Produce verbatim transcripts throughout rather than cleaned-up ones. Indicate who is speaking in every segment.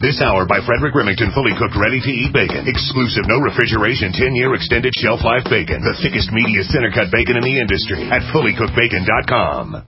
Speaker 1: This hour by Frederick Remington, fully cooked, ready-to-eat bacon. Exclusive, no refrigeration, ten-year extended shelf life bacon. The thickest, meatiest center-cut bacon in the industry at fully cooked bacon dot com.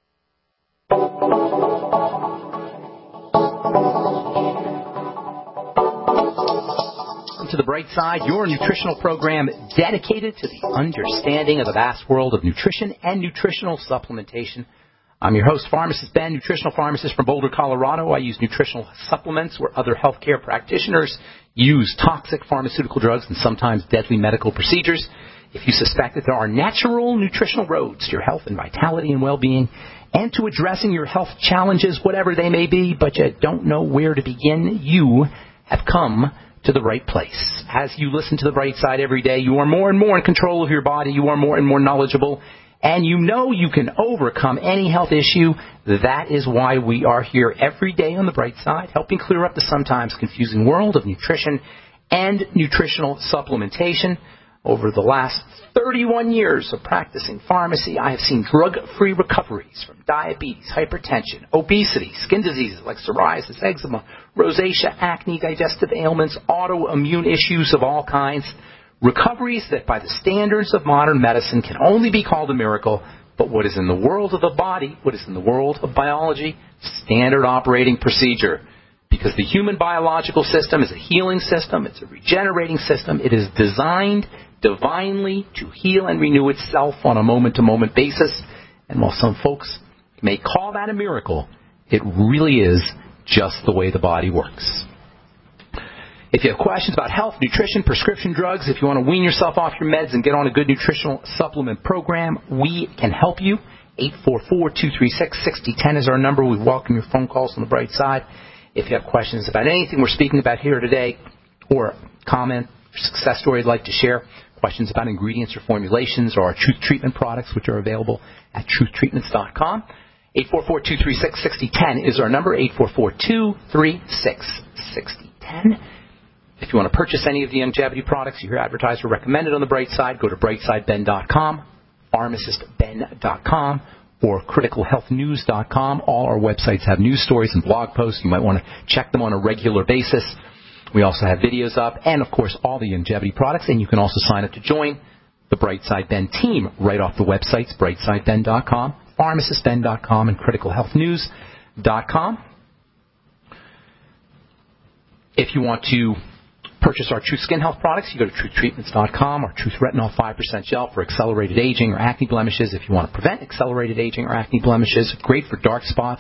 Speaker 2: To the Bright Side, your nutritional program dedicated to the understanding of the vast world of nutrition and nutritional supplementation. I'm your host, Pharmacist Ben, nutritional pharmacist from Boulder, Colorado. I use nutritional supplements where other healthcare practitioners use toxic pharmaceutical drugs and sometimes deadly medical procedures. If you suspect that there are natural nutritional roads to your health and vitality and well-being and to addressing your health challenges, whatever they may be, but you don't know where to begin, you have come to the right place. As you listen to the Bright Side every day, you are more and more in control of your body. You are more and more knowledgeable. And you know you can overcome any health issue. That is why we are here every day on the Bright Side, helping clear up the sometimes confusing world of nutrition and nutritional supplementation. Over the last thirty-one years of practicing pharmacy, I have seen drug-free recoveries from diabetes, hypertension, obesity, skin diseases like psoriasis, eczema, rosacea, acne, digestive ailments, autoimmune issues of all kinds. Recoveries that by the standards of modern medicine can only be called a miracle, but what is in the world of the body, what is in the world of biology, standard operating procedure. Because the human biological system is a healing system, it's a regenerating system, it is designed divinely to heal and renew itself on a moment-to-moment basis. And while some folks may call that a miracle, it really is just the way the body works. If you have questions about health, nutrition, prescription drugs, if you want to wean yourself off your meds and get on a good nutritional supplement program, we can help you. eight four four, two three six, six zero one zero is our number. We welcome your phone calls on the Bright Side. If you have questions about anything we're speaking about here today, or comment, success story you'd like to share, questions about ingredients or formulations, or our Truth Treatment products, which are available at truth treatments dot com. eight four four, two three six, six zero one zero is our number, eight four four, two three six, six zero one zero. If you want to purchase any of the longevity products you hear advertised or recommended on the Bright Side, go to bright side ben dot com, pharmacist ben dot com, or critical health news dot com. All our websites have news stories and blog posts. You might want to check them on a regular basis. We also have videos up and, of course, all the longevity products. And you can also sign up to join the Bright Side Ben team right off the websites, bright side ben dot com, pharmacist ben dot com, and critical health news dot com. If you want to purchase our Truth Skin Health products, you go to truth treatments dot com, or Truth Retinol five percent Gel for accelerated aging or acne blemishes. If you want to prevent accelerated aging or acne blemishes, great for dark spots.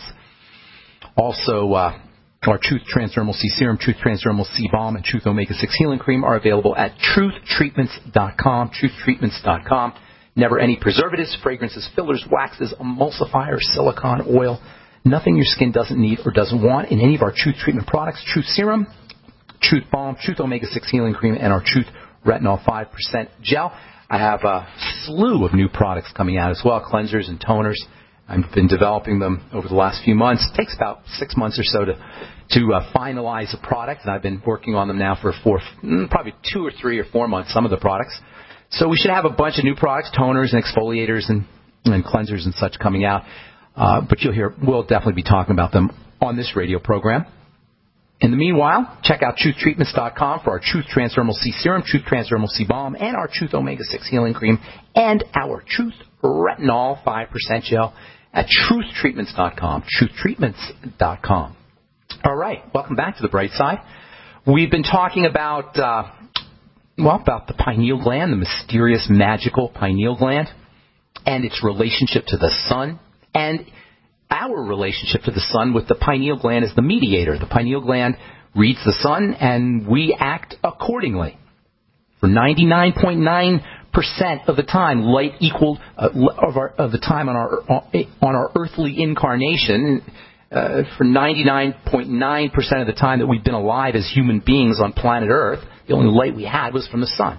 Speaker 2: Also, uh, our Truth Transdermal C Serum, Truth Transdermal C Balm, and Truth Omega six Healing Cream are available at truth treatments dot com, truth treatments dot com. Never any preservatives, fragrances, fillers, waxes, emulsifiers, silicone, oil. Nothing your skin doesn't need or doesn't want in any of our Truth Treatment products. Truth Serum, Truth Balm, Truth Omega six Healing Cream, and our Truth Retinol five percent Gel. I have a slew of new products coming out as well, cleansers and toners. I've been developing them over the last few months. It takes about six months or so to, to uh, finalize a product, and I've been working on them now for four, probably two or three or four months, some of the products. So we should have a bunch of new products, toners and exfoliators and, and cleansers and such coming out. Uh, but you'll hear, we'll definitely be talking about them on this radio program. In the meanwhile, check out truth treatments dot com for our Truth Transdermal C Serum, Truth Transdermal C Balm, and our Truth Omega six Healing Cream, and our Truth Retinol five percent Gel at truth treatments dot com, truth treatments dot com. All right, welcome back to the Bright Side. We've been talking about, uh, well, about the pineal gland, the mysterious, magical pineal gland, and its relationship to the sun, and our relationship to the sun with the pineal gland as the mediator. The pineal gland reads the sun, and we act accordingly. For ninety-nine point nine percent of the time, light equaled uh, of, our, of the time on our on our earthly incarnation. Uh, for ninety-nine point nine percent of the time that we've been alive as human beings on planet Earth, the only light we had was from the sun.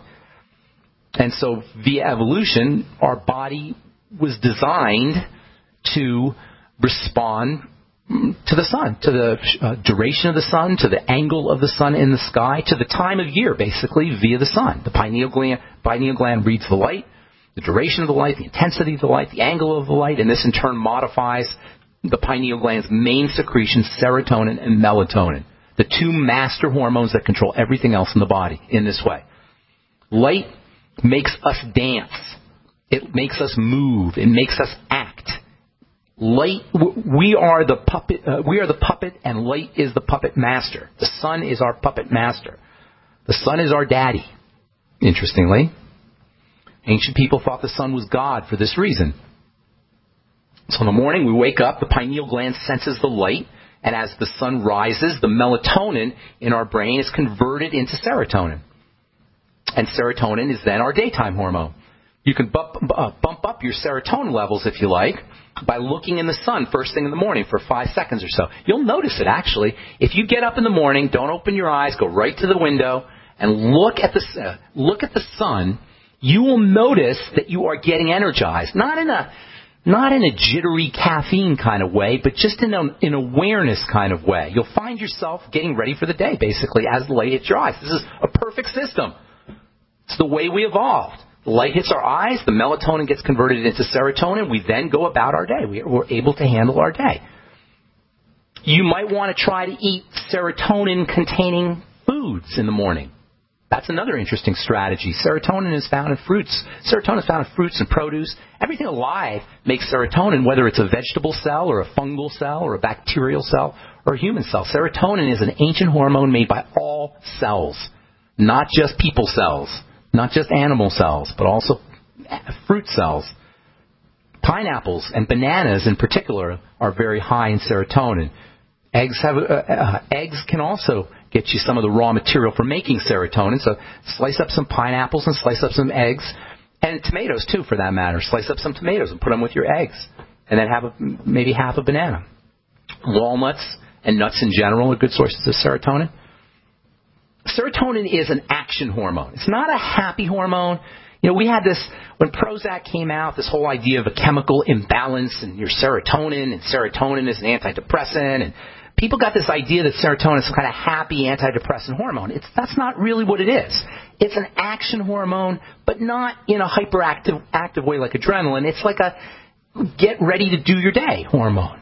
Speaker 2: And so, via evolution, our body was designed to respond to the sun, to the uh, duration of the sun, to the angle of the sun in the sky, to the time of year, basically, via the sun. The pineal gland, pineal gland reads the light, the duration of the light, the intensity of the light, the angle of the light, and this in turn modifies the pineal gland's main secretions, serotonin and melatonin. the two master hormones that control everything else in the body in this way. Light makes us dance. It makes us move. It makes us act. Light, we are the puppet. Uh, we are the puppet, and light is the puppet master. The sun is our puppet master. The sun is our daddy. Interestingly, ancient people thought the sun was God for this reason. So in the morning we wake up, the pineal gland senses the light, and as the sun rises, the melatonin in our brain is converted into serotonin. And serotonin is then our daytime hormone. You can bump, uh, bump up your serotonin levels, if you like, by looking in the sun first thing in the morning for five seconds or so. You'll notice it, actually. If you get up in the morning, don't open your eyes, go right to the window, and look at the, uh, look at the sun, you will notice that you are getting energized. Not in a, not in a jittery caffeine kind of way, but just in an in awareness kind of way. You'll find yourself getting ready for the day, basically, as the light hits your eyes. This is a perfect system. It's the way we evolved. The light hits our eyes, the melatonin gets converted into serotonin, we then go about our day. We're able to handle our day. You might want to try to eat serotonin-containing foods in the morning. That's another interesting strategy. Serotonin is found in fruits. Serotonin is found in fruits and produce. Everything alive makes serotonin, whether it's a vegetable cell or a fungal cell or a bacterial cell or a human cell. Serotonin is an ancient hormone made by all cells, not just people cells. Not just animal cells, but also fruit cells. Pineapples and bananas in particular are very high in serotonin. Eggs have uh, uh, eggs can also get you some of the raw material for making serotonin. So slice up some pineapples and slice up some eggs, and tomatoes too, for that matter. Slice up some tomatoes and put them with your eggs, and then have a, maybe half a banana. Walnuts and nuts in general are good sources of serotonin. Serotonin is an action hormone. It's not a happy hormone. You know, we had this, when Prozac came out, this whole idea of a chemical imbalance and your serotonin, and serotonin is an antidepressant, and people got this idea that serotonin is some kind of happy antidepressant hormone. It's, that's not really what it is. It's an action hormone, but not in a hyperactive active way like adrenaline. It's like a get ready to do your day hormone.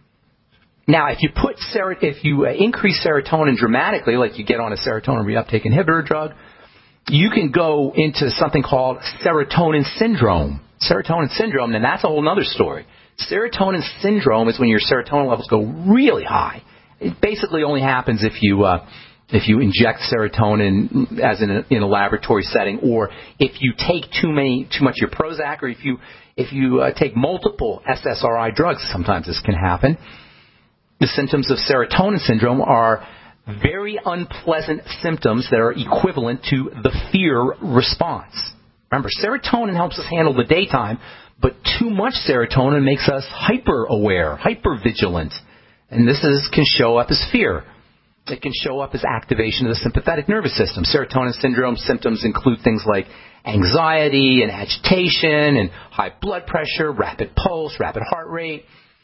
Speaker 2: Now, if you put ser- if you uh, increase serotonin dramatically, like you get on a serotonin reuptake inhibitor drug, you can go into something called serotonin syndrome. Serotonin syndrome, and that's a whole other story. Serotonin syndrome is when your serotonin levels go really high. It basically only happens if you uh, if you inject serotonin as in a, in a laboratory setting, or if you take too many too much of your Prozac, or if you if you uh, take multiple S S R I drugs. Sometimes this can happen. The symptoms of serotonin syndrome are very unpleasant symptoms that are equivalent to the fear response. Remember, serotonin helps us handle the daytime, but too much serotonin makes us hyper-aware, hyper-vigilant. And this is, can show up as fear. It can show up as activation of the sympathetic nervous system. Serotonin syndrome symptoms include things like anxiety and agitation and high blood pressure, rapid pulse, rapid heart rate,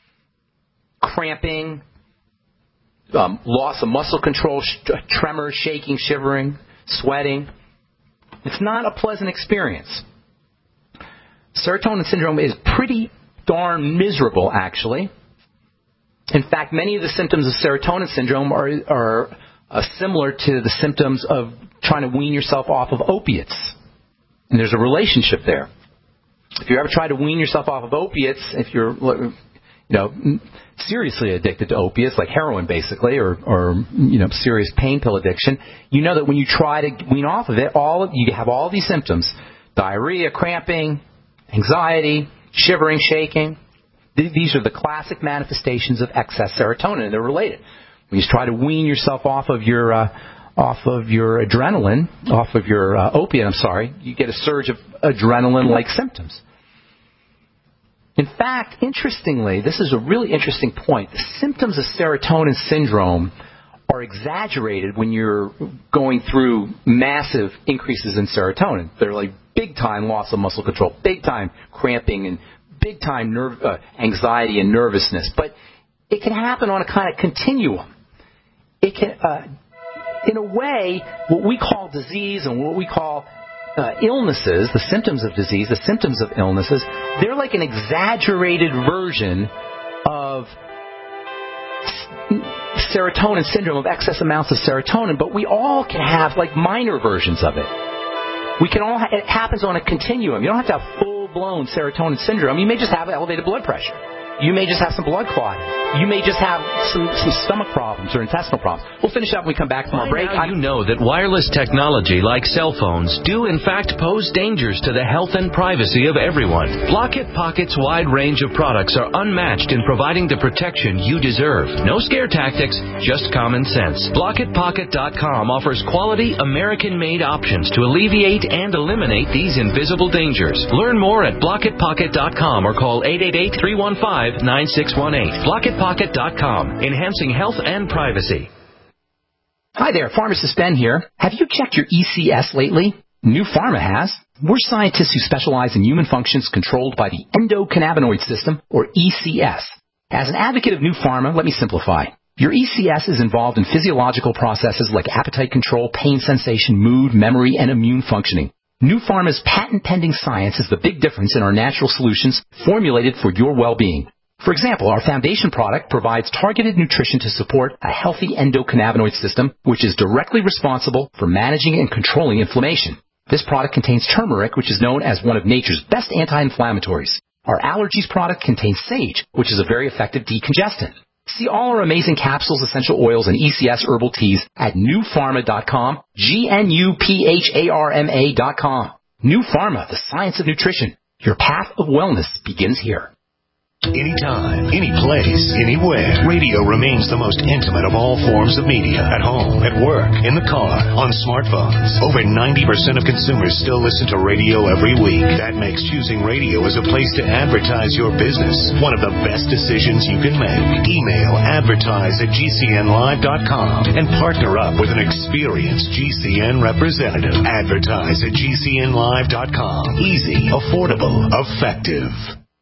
Speaker 2: cramping, um, loss of muscle control, sh- tremors, shaking, shivering, sweating. It's not a pleasant experience. Serotonin syndrome is pretty darn miserable, actually. In fact, many of the symptoms of serotonin syndrome are, are uh, similar to the symptoms of trying to wean yourself off of opiates. And there's a relationship there. If you ever try to wean yourself off of opiates, if you're you know, seriously addicted to opiates, like heroin basically, or, or you know, serious pain pill addiction, you know that when you try to wean off of it, all of, you have all these symptoms: diarrhea, cramping, anxiety, shivering, shaking. These are the classic manifestations of excess serotonin, and they're related. When you try to wean yourself off of your uh, off of your adrenaline, off of your uh, opiate, I'm sorry, you get a surge of adrenaline-like symptoms. In fact, interestingly, this is a really interesting point. The symptoms of serotonin syndrome are exaggerated when you're going through massive increases in serotonin. They're like big-time loss of muscle control, big-time cramping, and big-time nerve, uh, anxiety and nervousness. But it can happen on a kind of continuum. It can, uh, in a way, what we call disease and what we call Uh, illnesses, the symptoms of disease, the symptoms of illnesses, they're like an exaggerated version of s- serotonin syndrome, of excess amounts of serotonin, but we all can have like minor versions of it. We can all, it happens on a continuum. You don't have to have full-blown serotonin syndrome. You may just have elevated blood pressure. You may just have some blood clotting. You may just have some, some stomach problems or intestinal problems. We'll finish up when we come back from our break.
Speaker 3: Now you know that wireless technology like cell phones do in fact pose dangers to the health and privacy of everyone. Blockit Pocket's wide range of products are unmatched in providing the protection you deserve. No scare tactics, just common sense. Blockit Pocket dot com offers quality American-made options to alleviate and eliminate these invisible dangers. Learn more at Blockit Pocket dot com or call eight eight eight, three one five, nine six one eight. Blockit Pocket dot com, enhancing health and privacy.
Speaker 2: Hi there, Pharmacist Ben here. Have you checked your E C S lately? New Pharma has. We're scientists who specialize in human functions controlled by the endocannabinoid system, or E C S. As an advocate of New Pharma, let me simplify. Your E C S is involved in physiological processes like appetite control, pain sensation, mood, memory, and immune functioning. New Pharma's patent-pending science is the big difference in our natural solutions formulated for your well-being. For example, our foundation product provides targeted nutrition to support a healthy endocannabinoid system, which is directly responsible for managing and controlling inflammation. This product contains turmeric, which is known as one of nature's best anti-inflammatories. Our allergies product contains sage, which is a very effective decongestant. See all our amazing capsules, essential oils, and E C S herbal teas at new pharma dot com, G N U P H A R M A dot com. New Pharma, the science of nutrition. Your path of wellness begins here.
Speaker 1: Anytime, any place, anywhere. Radio remains the most intimate of all forms of media. At home, at work, in the car, on smartphones. Over ninety percent of consumers still listen to radio every week. That makes choosing radio as a place to advertise your business one of the best decisions you can make. Email advertise at G C N live dot com and partner up with an experienced G C N representative. Advertise at G C N live dot com. Easy, affordable, effective.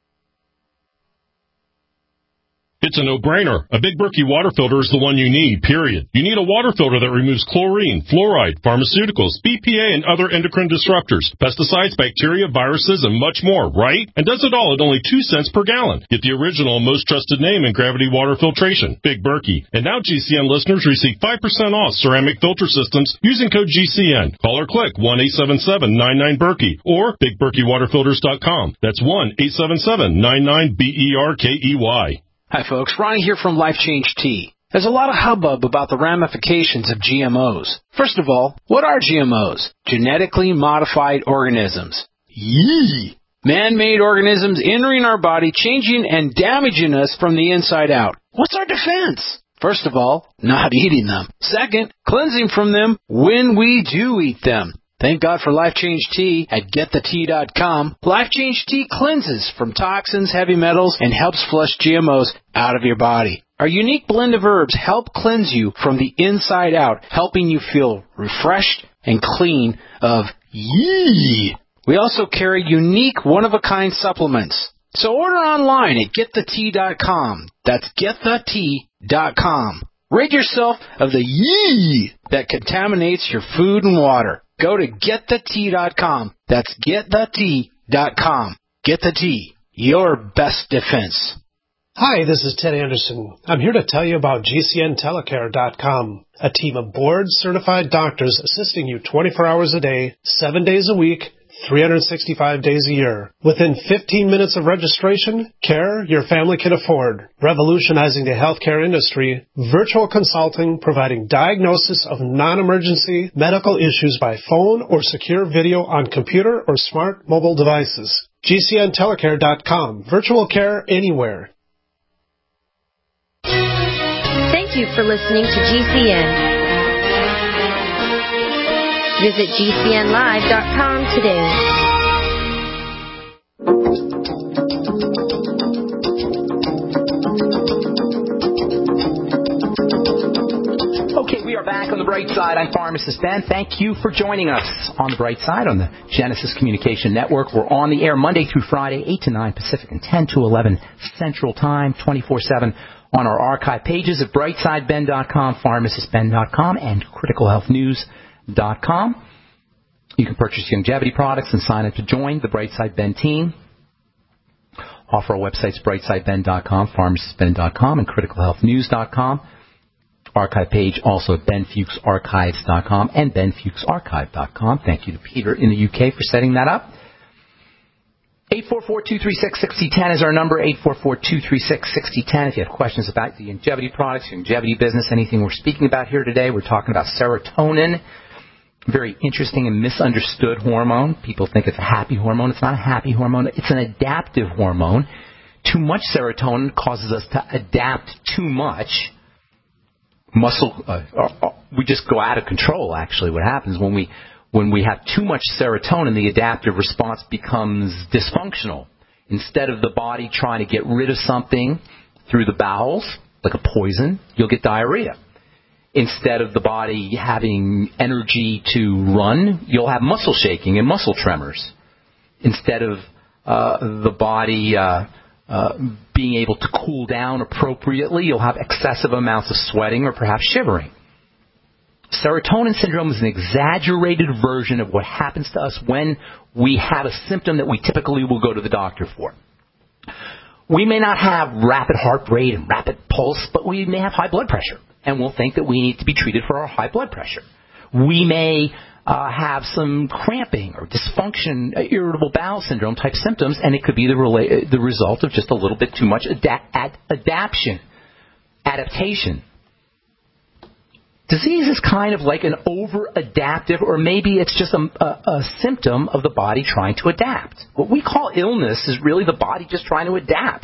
Speaker 4: It's a no-brainer. A Big Berkey water filter is the one you need, period. You need a water filter that removes chlorine, fluoride, pharmaceuticals, B P A, and other endocrine disruptors, pesticides, bacteria, viruses, and much more, right? And does it all at only two cents per gallon. Get the original and most trusted name in gravity water filtration, Big Berkey. And now G C N listeners receive five percent off ceramic filter systems using code G C N. Call or click one eight seven seven, nine nine, Berkey or big berkey water filters dot com. That's one eight seven seven, nine nine, B E R K E Y.
Speaker 5: Hi, folks. Ronnie here from Life Change Tea. There's a lot of hubbub about the ramifications of G M Os. First of all, what are G M Os? Genetically modified organisms. Yee! Man-made organisms entering our body, changing and damaging us from the inside out. What's our defense? First of all, not eating them. Second, cleansing from them when we do eat them. Thank God for Life Change Tea at get the tea dot com. Life Change Tea cleanses from toxins, heavy metals, and helps flush G M Os out of your body. Our unique blend of herbs help cleanse you from the inside out, helping you feel refreshed and clean of yee. We also carry unique one-of-a-kind supplements. So order online at get the tea dot com. That's get the tea dot com. Rid yourself of the yee that contaminates your food and water. Go to get the tea dot com. That's get the tea dot com. Get the Tea, your best defense.
Speaker 6: Hi, this is Ted Anderson. I'm here to tell you about G C N telecare dot com, a team of board-certified doctors assisting you twenty-four hours a day, seven days a week, three hundred sixty-five days a year. Within fifteen minutes of registration, care your family can afford. Revolutionizing the healthcare industry, virtual consulting providing diagnosis of non-emergency medical issues by phone or secure video on computer or smart mobile devices. G C N telecare dot com. Virtual care anywhere.
Speaker 7: Thank you for listening to G C N. Visit G C N live dot com today.
Speaker 2: Okay, we are back on the bright side. I'm Pharmacist Ben. Thank you for joining us on the bright side on the Genesis Communication Network. We're on the air Monday through Friday, eight to nine Pacific and ten to eleven Central Time, twenty-four seven on our archive pages at brightside ben dot com, pharmacist ben dot com, and critical health news dot com. You can purchase longevity products and sign up to join the Brightside Ben team. Off our websites, brightside ben dot com, pharmacist ben dot com, and critical health news dot com. archive page, also at ben fuchs archives dot com and ben fuchs archive dot com. Thank you to Peter in the U K for setting that up. eight four four, two three six, six zero one zero is our number, eight four four, two three six, six zero one zero. If you have questions about the longevity products, your longevity business, anything we're speaking about here today, we're talking about serotonin. Very interesting and misunderstood hormone. People think it's a happy hormone. It's not a happy hormone. It's an adaptive hormone. Too much serotonin causes us to adapt too much. Muscle, uh, uh, we just go out of control, actually. What happens when we when we have too much serotonin, the adaptive response becomes dysfunctional. Instead of the body trying to get rid of something through the bowels, like a poison, you'll get diarrhea. Instead of the body having energy to run, you'll have muscle shaking and muscle tremors. Instead of uh, the body uh, uh, being able to cool down appropriately, you'll have excessive amounts of sweating or perhaps shivering. Serotonin syndrome is an exaggerated version of what happens to us when we have a symptom that we typically will go to the doctor for. We may not have rapid heart rate and rapid pulse, but we may have high blood pressure, and we'll think that we need to be treated for our high blood pressure. We may uh, have some cramping or dysfunction, uh, irritable bowel syndrome type symptoms, and it could be the, rela- the result of just a little bit too much ada- ad- adaptation, adaptation. Disease is kind of like an over-adaptive, or maybe it's just a, a, a symptom of the body trying to adapt. What we call illness is really the body just trying to adapt.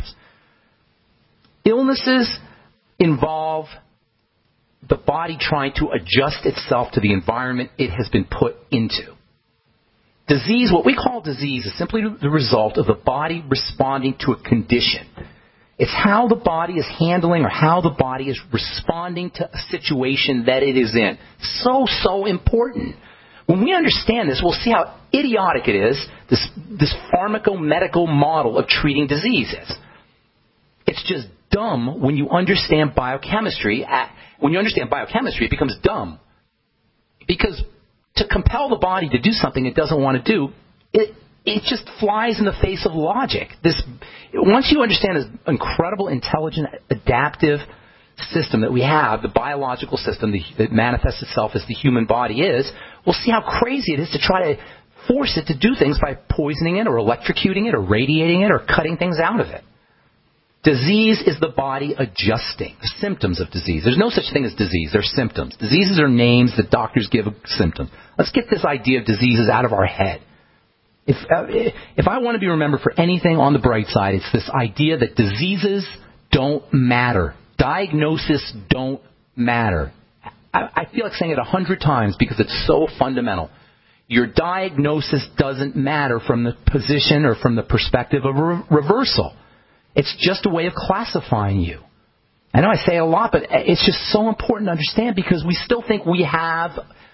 Speaker 2: Illnesses involve the body trying to adjust itself to the environment it has been put into. Disease, what we call disease, is simply the result of the body responding to a condition. It's how the body is handling or how the body is responding to a situation that it is in. So, so important. When we understand this, we'll see how idiotic it is, this, this pharmacomedical model of treating diseases. It's just dumb when you understand biochemistry. When you understand biochemistry, it becomes dumb. Because to compel the body to do something it doesn't want to do, it It just flies in the face of logic. This, once you understand this incredible, intelligent, adaptive system that we have, the biological system that manifests itself as the human body is, we'll see how crazy it is to try to force it to do things by poisoning it or electrocuting it or radiating it or cutting things out of it. Disease is the body adjusting. The symptoms of disease. There's no such thing as disease. They're symptoms. Diseases are names that doctors give symptoms. Let's get this idea of diseases out of our head. If, uh, if I want to be remembered for anything on the bright side, it's this idea that diseases don't matter. Diagnosis don't matter. I, I feel like saying it a hundred times because it's so fundamental. Your diagnosis doesn't matter from the position or from the perspective of re- reversal. It's just a way of classifying you. I know I say it a lot, but it's just so important to understand because we still think we have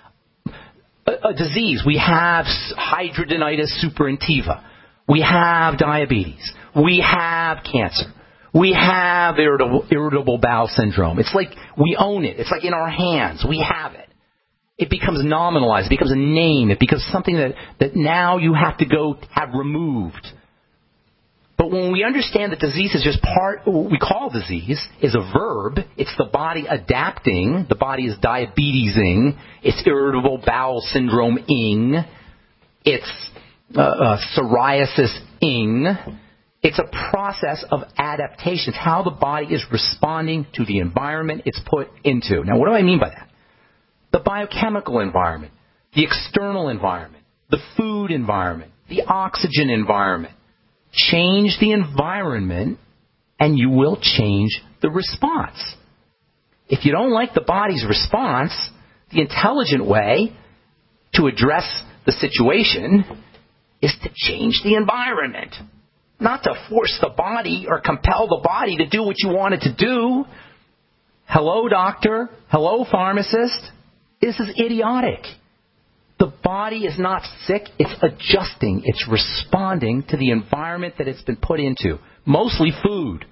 Speaker 2: a, a disease. We have hidradenitis suppurativa. We have diabetes. We have cancer. We have irritable, irritable bowel syndrome. It's like we own it. It's like in our hands. We have it. It becomes nominalized. It becomes a name. It becomes something that, that now you have to go have removed. But when we understand that disease is just part, what we call disease, is a verb. It's the body adapting. The body is diabetesing. It's irritable bowel syndrome-ing. It's uh, uh, psoriasis-ing. It's a process of adaptation. It's how the body is responding to the environment it's put into. Now, what do I mean by that? The biochemical environment, the external environment, the food environment, the oxygen environment. Change the environment, and you will change the response. If you don't like the body's response, the intelligent way to address the situation is to change the environment. Not to force the body or compel the body to do what you want it to do. Hello, doctor. Hello, pharmacist. This is idiotic. The body is not sick. It's adjusting. It's responding to the environment that it's been put into. Mostly food.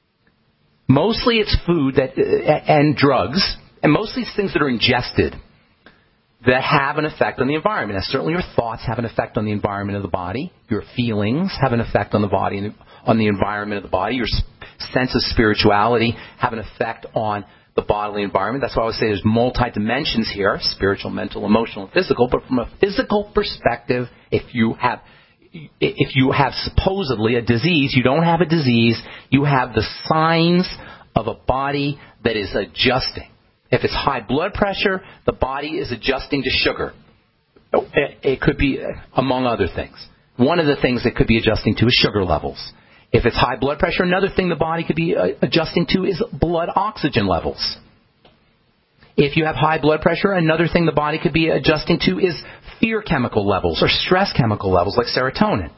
Speaker 2: Mostly it's food that and drugs, and mostly it's things that are ingested that have an effect on the environment. Now, certainly your thoughts have an effect on the environment of the body. Your feelings have an effect on the body and on the environment of the body. Your sense of spirituality have an effect on the bodily environment. That's why I always say there's multi-dimensions here, spiritual, mental, emotional, and physical. But from a physical perspective, if you have if you have supposedly a disease, you don't have a disease, you have the signs of a body that is adjusting. If it's high blood pressure, the body is adjusting to sugar. It could be, among other things. One of the things it could be adjusting to is sugar levels. If it's high blood pressure, another thing the body could be adjusting to is blood oxygen levels. If you have high blood pressure, another thing the body could be adjusting to is fear chemical levels or stress chemical levels like serotonin.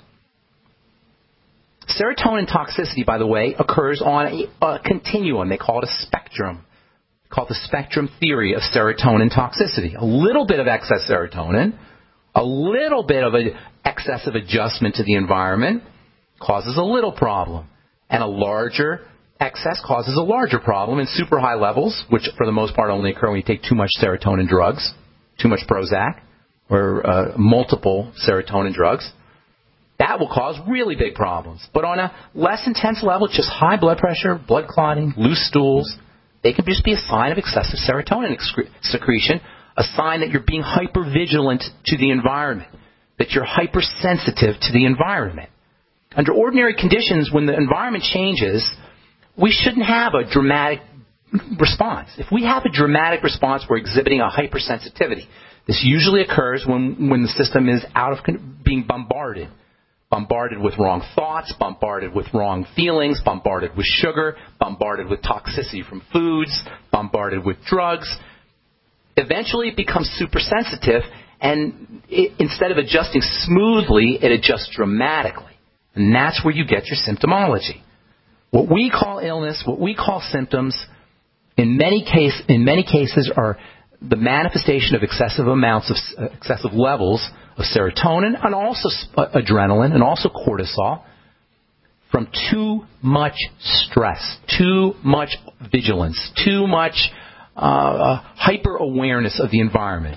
Speaker 2: Serotonin toxicity, by the way, occurs on a, a continuum. They call it a spectrum. They call it the spectrum theory of serotonin toxicity. A little bit of excess serotonin, a little bit of an excessive adjustment to the environment causes a little problem. And a larger excess causes a larger problem in super high levels, which for the most part only occur when you take too much serotonin drugs, too much Prozac, or uh, multiple serotonin drugs. That will cause really big problems. But on a less intense level, just high blood pressure, blood clotting, loose stools, they can just be a sign of excessive serotonin excre- secretion, a sign that you're being hypervigilant to the environment, that you're hypersensitive to the environment. Under ordinary conditions, when the environment changes, we shouldn't have a dramatic response. If we have a dramatic response, we're exhibiting a hypersensitivity. This usually occurs when, when the system is out of con- being bombarded. Bombarded with wrong thoughts, bombarded with wrong feelings, bombarded with sugar, bombarded with toxicity from foods, bombarded with drugs. Eventually it becomes super sensitive, and it, instead of adjusting smoothly, it adjusts dramatically. And that's where you get your symptomology. What we call illness, what we call symptoms, in many case, in many cases are the manifestation of excessive amounts of uh, excessive levels of serotonin and also uh, adrenaline and also cortisol from too much stress, too much vigilance, too much uh, hyper-awareness of the environment,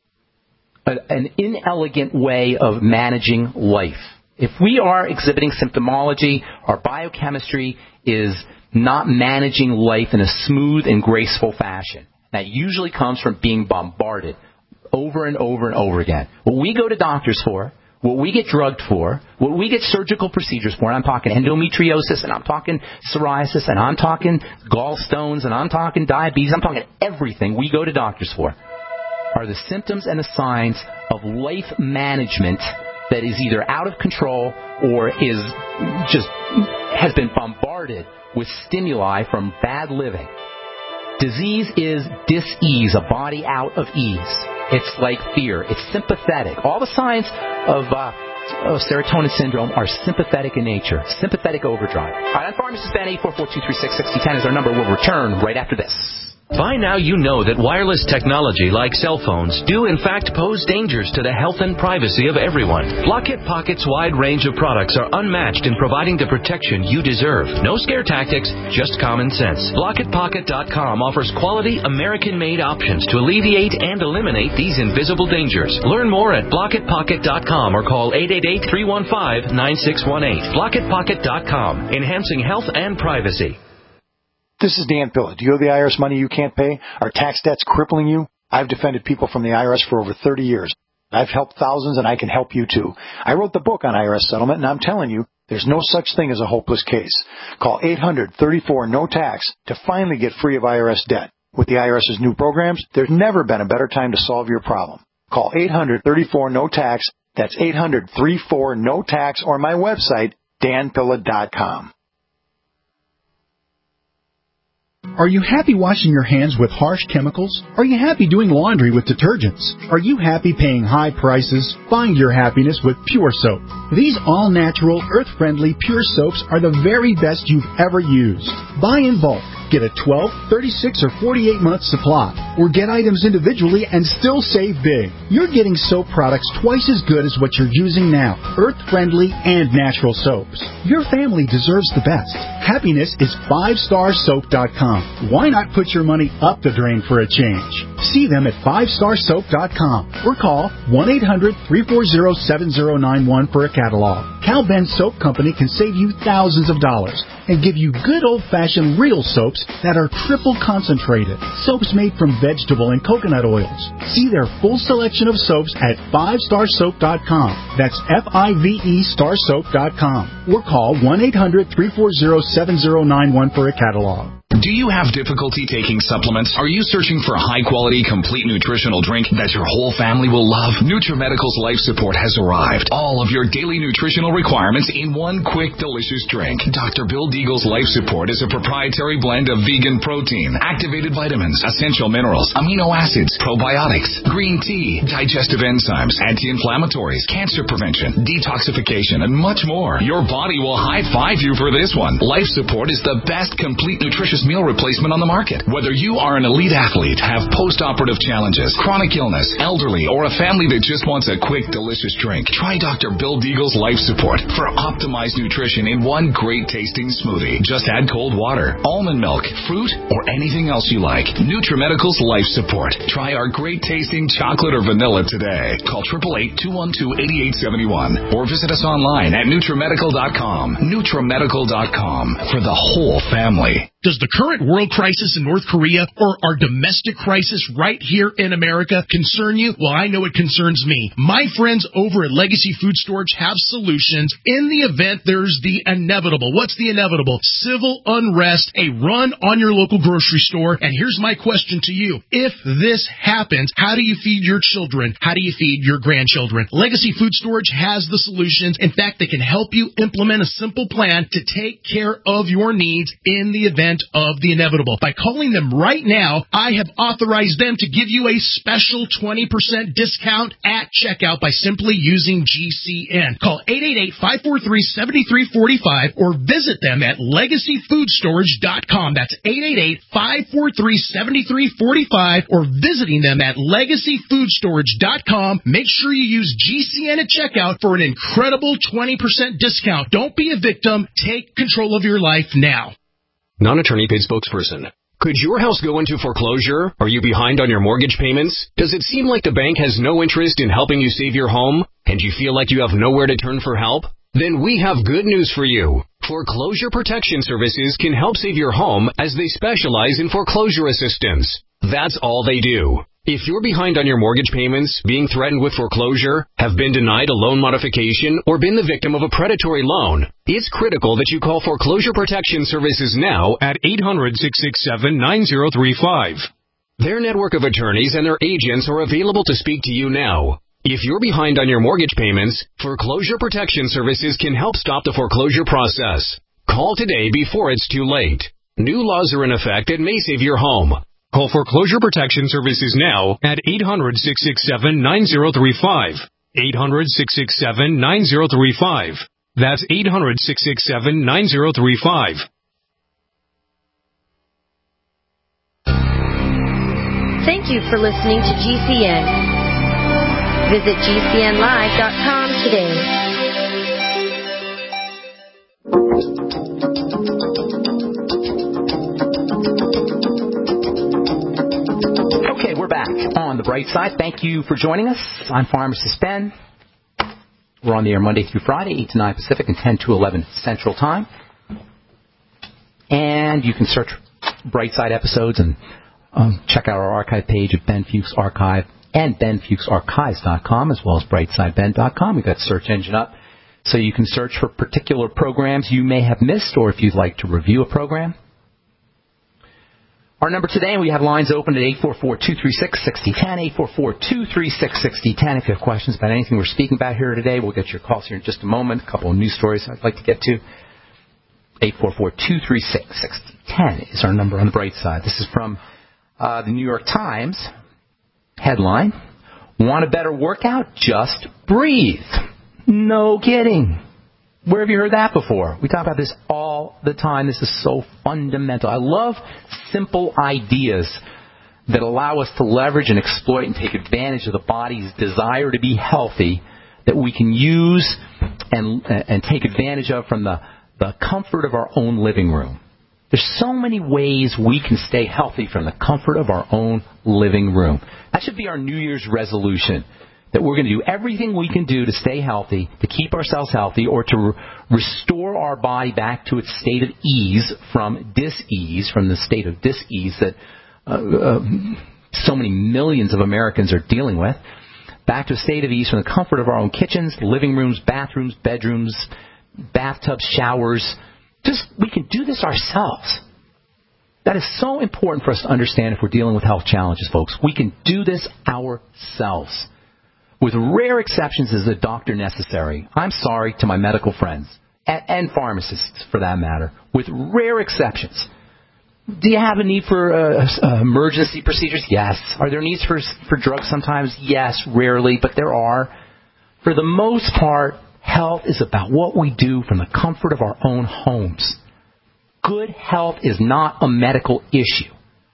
Speaker 2: a, an inelegant way of managing life. If we are exhibiting symptomology, our biochemistry is not managing life in a smooth and graceful fashion. That usually comes from being bombarded over and over and over again. What we go to doctors for, what we get drugged for, what we get surgical procedures for, and I'm talking endometriosis, and I'm talking psoriasis, and I'm talking gallstones, and I'm talking diabetes, I'm talking everything we go to doctors for, are the symptoms and the signs of life management that is either out of control or is just has been bombarded with stimuli from bad living. Disease is dis-ease, a body out of ease. It's like fear. It's sympathetic. All the signs of, uh, of serotonin syndrome are sympathetic in nature. Sympathetic overdrive. All right, I'm Pharmacist Ben. eight four four, two three six, six zero one zero is our number. We'll return right after this.
Speaker 3: By now you know that wireless technology like cell phones do in fact pose dangers to the health and privacy of everyone. Blockit Pocket's wide range of products are unmatched in providing the protection you deserve. No scare tactics, just common sense. Blockit Pocket dot com offers quality American-made options to alleviate and eliminate these invisible dangers. Learn more at Blockit Pocket dot com or call eight eight eight, three one five, nine six one eight. Blockit Pocket dot com, enhancing health and privacy.
Speaker 8: This is Dan Pilla. Do you owe the I R S money you can't pay? Are tax debts crippling you? I've defended people from the I R S for over thirty years. I've helped thousands, and I can help you too. I wrote the book on I R S settlement, and I'm telling you, there's no such thing as a hopeless case. Call eight hundred, thirty-four, no tax to finally get free of I R S debt. With the IRS's new programs, there's never been a better time to solve your problem. Call eight hundred, thirty-four, no tax. That's eight hundred, thirty-four, no tax, or my website, Dan Pilla dot com.
Speaker 9: Are you happy washing your hands with harsh chemicals? Are you happy doing laundry with detergents? Are you happy paying high prices? Find your happiness with Pure Soap. These all-natural, earth-friendly Pure Soaps are the very best you've ever used. Buy in bulk. Get a twelve, thirty-six, or forty-eight month supply. Or get items individually and still save big. You're getting soap products twice as good as what you're using now. Earth-friendly and natural soaps. Your family deserves the best. Happiness is five star soap dot com. Why not put your money up the drain for a change? See them at five star soap dot com or call one eight hundred, three four zero, seven zero nine one for a catalog. Cal Ben Soap Company can save you thousands of dollars and give you good old-fashioned real soaps soaps that are triple concentrated. Soaps made from vegetable and coconut oils. See their full selection of soaps at five star soap dot com. That's F I V E star soap dot com. Or call one eight hundred, three four zero, seven zero nine one for a catalog.
Speaker 10: Do you have difficulty taking supplements? Are you searching for a high-quality, complete nutritional drink that your whole family will love? NutriMedical's Life Support has arrived. All of your daily nutritional requirements in one quick, delicious drink. Doctor Bill Deagle's Life Support is a proprietary blend of vegan protein, activated vitamins, essential minerals, amino acids, probiotics, green tea, digestive enzymes, anti-inflammatories, cancer prevention, detoxification, and much more. Your body will high-five you for this one. Life Support is the best complete nutritious meal replacement on the market. Whether you are an elite athlete, have post-operative challenges, chronic illness, elderly, or a family that just wants a quick, delicious drink, try Doctor Bill Deagle's Life Support for optimized nutrition in one great-tasting smoothie. Just add cold water, almond milk, fruit, or anything else you like. NutriMedical's Life Support. Try our great-tasting chocolate or vanilla today. Call eight eight eight, two one two, eight eight seven one or visit us online at NutriMedical dot com. NutriMedical dot com for the whole family.
Speaker 11: Does the current world crisis in North Korea or our domestic crisis right here in America concern you? Well, I know it concerns me. My friends over at Legacy Food Storage have solutions in the event there's the inevitable. What's the inevitable? Civil unrest, a run on your local grocery store. And here's my question to you. If this happens, how do you feed your children? How do you feed your grandchildren? Legacy Food Storage has the solutions. In fact, they can help you implement a simple plan to take care of your needs in the event of the inevitable. By calling them right now, I have authorized them to give you a special twenty percent discount at checkout by simply using G C N. Call eight eight eight, five four three, seven three four five or visit them at legacy food storage dot com. That's eight eight eight, five four three, seven three four five or visiting them at legacy food storage dot com. Make sure you use G C N at checkout for an incredible twenty percent discount. Don't be a victim. Take control of your life now.
Speaker 12: Non-attorney paid spokesperson. Could your house go into foreclosure? Are you behind on your mortgage payments? Does it seem like the bank has no interest in helping you save your home? And you feel like you have nowhere to turn for help? Then we have good news for you. Foreclosure Protection Services can help save your home as they specialize in foreclosure assistance. That's all they do. If you're behind on your mortgage payments, being threatened with foreclosure, have been denied a loan modification, or been the victim of a predatory loan, it's critical that you call Foreclosure Protection Services now at eight hundred, six six seven, nine zero three five. Their network of attorneys and their agents are available to speak to you now. If you're behind on your mortgage payments, Foreclosure Protection Services can help stop the foreclosure process. Call today before it's too late. New laws are in effect that may save your home. Call Foreclosure Protection Services now at eight hundred, six six seven, nine zero three five. eight hundred, six six seven, nine zero three five. That's eight hundred, six six seven, nine zero three five.
Speaker 7: Thank you for listening to G C N. Visit G C N live dot com today.
Speaker 2: Okay, we're back on the bright side. Thank you for joining us. I'm Pharmacist Ben. We're on the air Monday through Friday, eight to nine Pacific and ten to eleven Central Time. And you can search Brightside episodes and um, check out our archive page at Ben Fuchs Archive and Ben Fuchs Archives dot com, as well as Brightside Ben dot com. We've got the search engine up, so you can search for particular programs you may have missed, or if you'd like to review a program. Our number today, and we have lines open at eight four four, two three six, six zero one zero, eight four four, two three six, six zero one zero. If you have questions about anything we're speaking about here today, we'll get your calls here in just a moment. A couple of news stories I'd like to get to. eight four four, two three six, six zero one zero is our number on the bright side. This is from uh, the New York Times. Headline, want a better workout? Just breathe. No kidding. Where have you heard that before? We talk about this all the time. This is so fundamental. I love simple ideas that allow us to leverage and exploit and take advantage of the body's desire to be healthy, that we can use and and take advantage of from the, the comfort of our own living room. There's so many ways we can stay healthy from the comfort of our own living room. That should be our New Year's resolution. that we're going to do everything we can do to stay healthy, to keep ourselves healthy, or to re- restore our body back to its state of ease from dis-ease, from the state of dis-ease that uh, uh, so many millions of Americans are dealing with, back to a state of ease from the comfort of our own kitchens, living rooms, bathrooms, bedrooms, bathtubs, showers. Just, we can do this ourselves. That is so important for us to understand if we're dealing with health challenges, folks. We can do this ourselves. With rare exceptions, is a doctor necessary? I'm sorry to my medical friends, and, and pharmacists for that matter. With rare exceptions. Do you have a need for uh, uh, emergency procedures? Yes. Are there needs for for drugs sometimes? Yes, rarely, but there are. For the most part, health is about what we do from the comfort of our own homes. Good health is not a medical issue.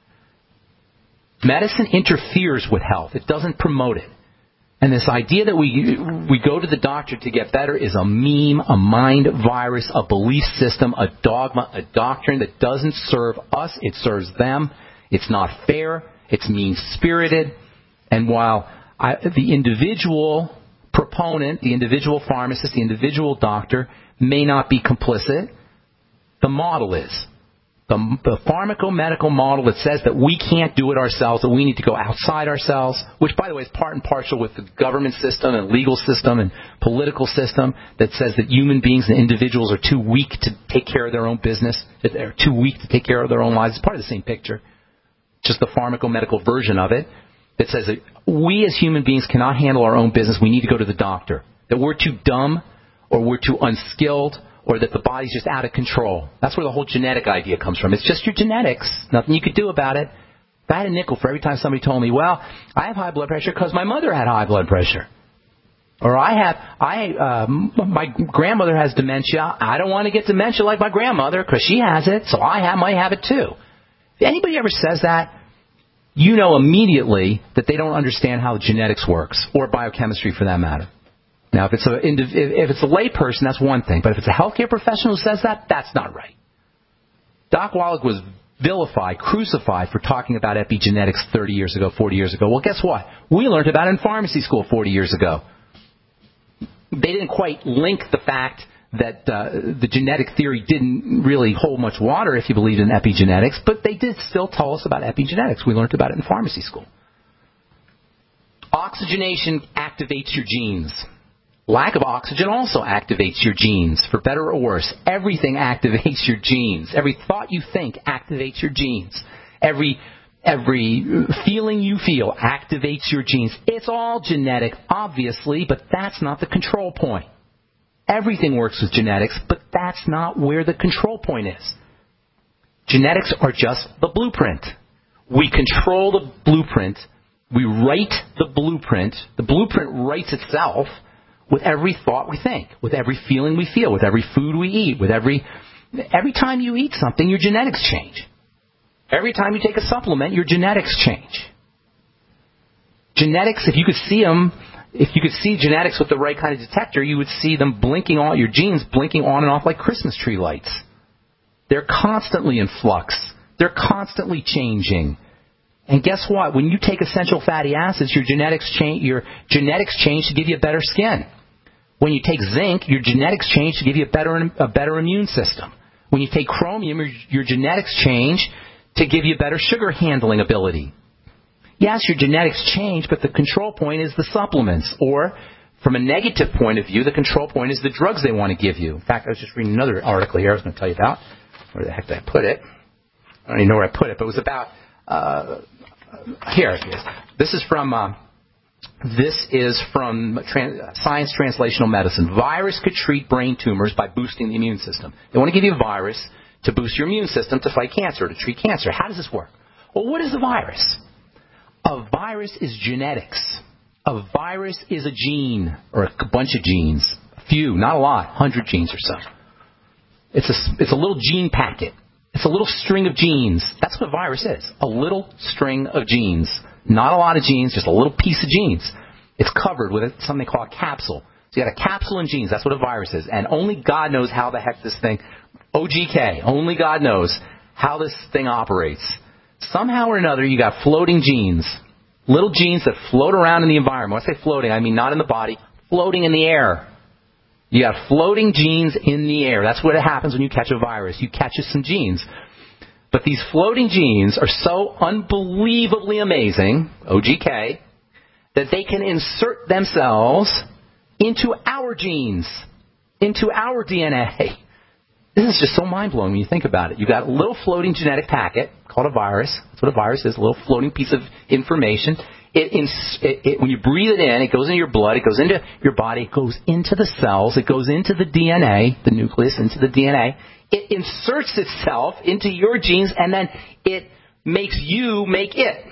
Speaker 2: Medicine interferes with health. It doesn't promote it. And this idea that we we go to the doctor to get better is a meme, a mind virus, a belief system, a dogma, a doctrine that doesn't serve us. It serves them. It's not fair. It's mean-spirited. And while I, the individual proponent, the individual pharmacist, the individual doctor may not be complicit, the model is. The, the pharmaco-medical model that says that we can't do it ourselves, that we need to go outside ourselves, which, by the way, is part and parcel with the government system and legal system and political system that says that human beings and individuals are too weak to take care of their own business, that they're too weak to take care of their own lives. It's part of the same picture, just the pharmaco-medical version of it, that says that we as human beings cannot handle our own business. We need to go to the doctor, that we're too dumb or we're too unskilled, or that the body's just out of control. That's where the whole genetic idea comes from. It's just your genetics. Nothing you could do about it. If I had a nickel for every time somebody told me, well, I have high blood pressure because my mother had high blood pressure. Or I have, I, uh, my grandmother has dementia. I don't want to get dementia like my grandmother because she has it, so I have, might have it too. If anybody ever says that, you know immediately that they don't understand how genetics works, or biochemistry for that matter. Now, if it's a if it's a lay person, that's one thing. But if it's a healthcare professional who says that, that's not right. Doc Wallach was vilified, crucified for talking about epigenetics thirty years ago, forty years ago. Well, guess what? We learned about it in pharmacy school forty years ago. They didn't quite link the fact that uh, the genetic theory didn't really hold much water if you believed in epigenetics, but they did still tell us about epigenetics. We learned about it in pharmacy school. Oxygenation activates your genes. Lack of oxygen also activates your genes, for better or worse. Everything activates your genes. Every thought you think activates your genes. Every every feeling you feel activates your genes. It's all genetic, obviously, but that's not the control point. Everything works with genetics, but that's not where the control point is. Genetics are just the blueprint. We control the blueprint. We write the blueprint. The blueprint writes itself with every thought we think, with every feeling we feel, with every food we eat, with every every time you eat something, your genetics change. Every time you take a supplement, your genetics change. Genetics, if you could see them, if you could see genetics with the right kind of detector, you would see them blinking on, your genes blinking on and off like Christmas tree lights. They're constantly in flux. They're constantly changing. And guess what? When you take essential fatty acids, your genetics change, your genetics change to give you better skin. When you take zinc, your genetics change to give you a better a better immune system. When you take chromium, your, your genetics change to give you better sugar handling ability. Yes, your genetics change, but the control point is the supplements. Or, from a negative point of view, the control point is the drugs they want to give you. In fact, I was just reading another article here I was going to tell you about. Where the heck did I put it? I don't even know where I put it, but it was about... Uh, here it is. This is from... Uh, This is from trans- Science Translational Medicine. Virus could treat brain tumors by boosting the immune system. They want to give you a virus to boost your immune system to fight cancer, to treat cancer. How does this work? Well, what is a virus? A virus is genetics. A virus is a gene, or a bunch of genes. A few, not a lot, one hundred genes or so. It's a, it's a little gene packet. It's a little string of genes. That's what a virus is, a little string of genes. Not a lot of genes, just a little piece of genes. It's covered with something called a capsule. So you got a capsule and genes. That's what a virus is. And only God knows how the heck this thing, O G K, only God knows how this thing operates. Somehow or another, you got floating genes. Little genes that float around in the environment. When I say floating, I mean not in the body, floating in the air. You got floating genes in the air. That's what happens when you catch a virus. You catch some genes. But these floating genes are so unbelievably amazing, O G K, that they can insert themselves into our genes, into our D N A. This is just so mind-blowing when you think about it. You've got a little floating genetic packet called a virus. That's what a virus is, a little floating piece of information. It, ins- it, it, when you breathe it in, it goes into your blood, it goes into your body, it goes into the cells, it goes into the D N A, the nucleus, into the D N A. It inserts itself into your genes, and then it makes you make it.